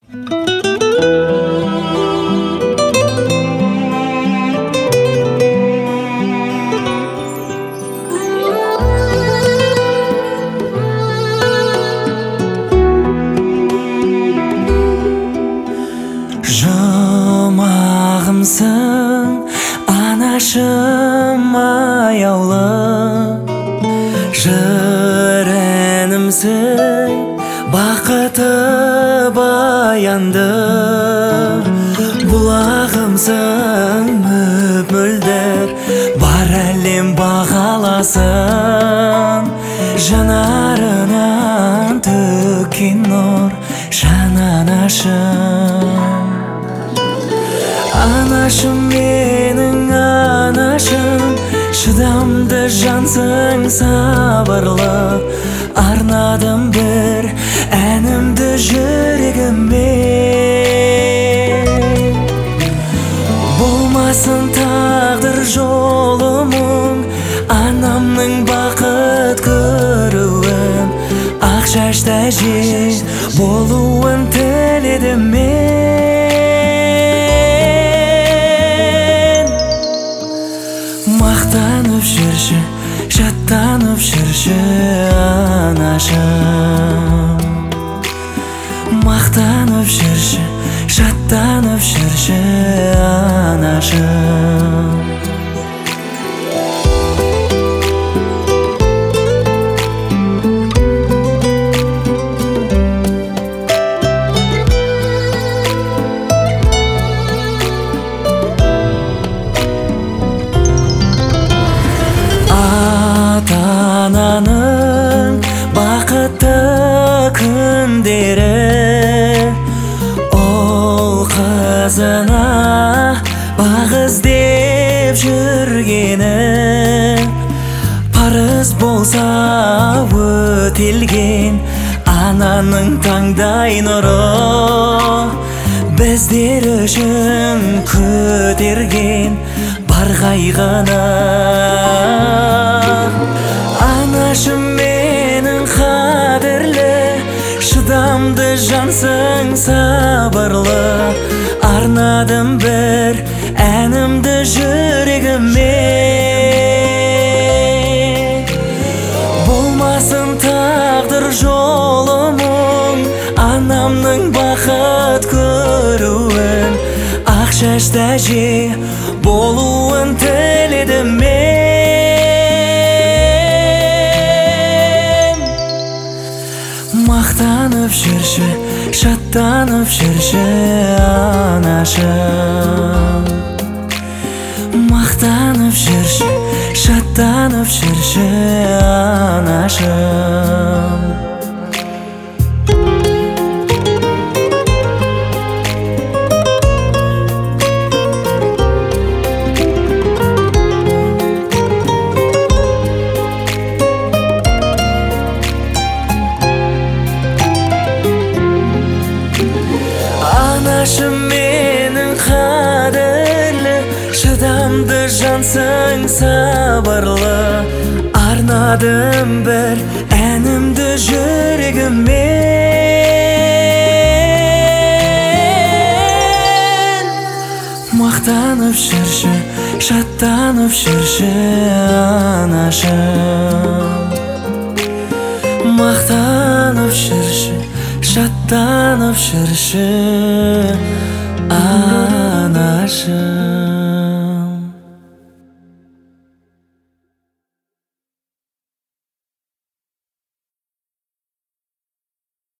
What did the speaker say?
Жұмағымсың, анашым аяулы, жыренімсің, бақыты баянды, бұлағымсың, мөп-мөлдір, бар әлем бағаласын, жанарынан төккен нұр, жан анашым. Анашым, менің анашым, шыдамды жансың, сабырлы, арнадым бір әнімді жүрегіме. Болмасын тағдыр жолымың, анамның бақыт көруін, ақ шашты әже болуын тіледім мен. Мақтанып жүрші, жаттанып жүрші анашым. Мақтанып жүрші, жаттанып жүрші анашым. Ата-ананың бақытты күндері, ол қызына бақ іздеп жүргені, парыз болса өтелген ананың таңдай нұры, біздер үшін көтерген бар қайғыны. Анашым, менің қадірлі, шыдамды жансың, сабырлы, арнадым бір әнімді жүрегіме. Болмасын тағдыр жолымың, анамның бақыт көруін, ақ шашты әже болуын тіледім мен. Мақтанып жүрші, жаттанып жүрші анашым. Мақтанып жүрші, жаттанып жүрші анашым. Анашым, менің қадірлі, шыдамды жансың, сабырлы, арнадым бір әнімді жүрегіме. Мақтанып жүрші, жаттанып жүрші анашым. Мақтанып жүрші, жаттанып жүрші